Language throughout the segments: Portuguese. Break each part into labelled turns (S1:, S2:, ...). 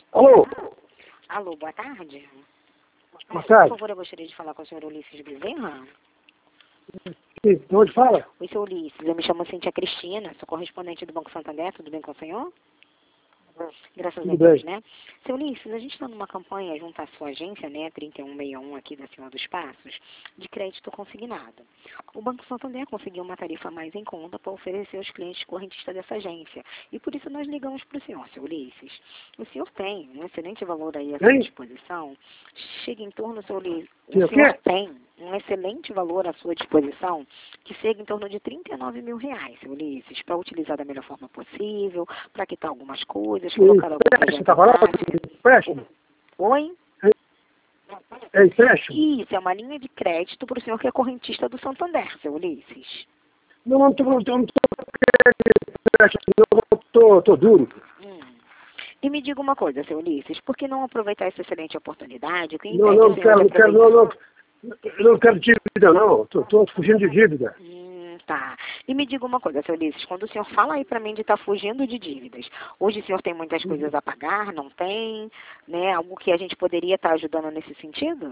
S1: Alô?
S2: Alô, boa tarde.
S1: Boa tarde.
S2: Por favor, eu gostaria de falar com o senhor Ulisses Bezerra.
S1: Sim, de onde fala?
S2: Oi, senhor Ulisses, eu me chamo Cíntia Cristina, sou correspondente do Banco Santander, tudo bem com o senhor? Graças a
S1: Tudo
S2: Deus,
S1: bem.
S2: né? Seu Ulisses, a gente está numa campanha junto à sua agência, né, 3161 aqui da Senhora dos Passos, de crédito consignado. O Banco Santander conseguiu uma tarifa mais em conta para oferecer aos clientes correntistas dessa agência. E por isso nós ligamos para o senhor, seu Ulisses. O senhor tem um excelente valor aí à sua
S1: Hein?
S2: disposição. Chega em torno, seu Ulisses,
S1: Que
S2: o
S1: o
S2: senhor
S1: quê?
S2: tem um excelente valor à sua disposição, que chega em torno de 39 mil reais, seu Ulisses, para utilizar da melhor forma possível, para quitar algumas coisas, colocar algum
S1: Empréstimo,
S2: projeto
S1: tá
S2: em
S1: falando?
S2: marcha.
S1: Empréstimo?
S2: Oi?
S1: É empréstimo?
S2: Isso, é uma linha de crédito para o senhor que é correntista do Santander, seu Ulisses.
S1: Não tô querendo empréstimo, não, tô duro.
S2: Hum. E me diga uma coisa, seu Ulisses, por que não aproveitar essa excelente oportunidade? O que
S1: Não,
S2: impede o senhor de aproveitar?
S1: não quero dívida, não. Tô fugindo de dívida.
S2: Tá. E me diga uma coisa, seu Ulisses, quando o senhor fala aí pra mim de estar fugindo de dívidas, hoje o senhor tem muitas coisas a pagar, não tem, né? Algo que a gente poderia estar ajudando nesse sentido?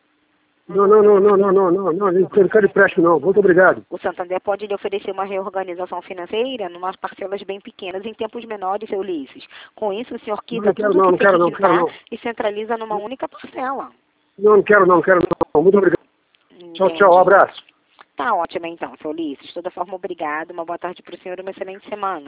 S1: Não quero empréstimo, não. Muito obrigado.
S2: O Santander pode lhe oferecer uma reorganização financeira numas parcelas bem pequenas em tempos menores, seu Ulisses. Com isso, o senhor quita tudo que tem que quitar e centraliza numa única parcela.
S1: Não quero não. Muito obrigado. Tchau,
S2: Entendi.
S1: abraço.
S2: Tá ótimo então, seu Ulisses. De toda forma, obrigado. Uma boa tarde para o senhor e uma excelente semana.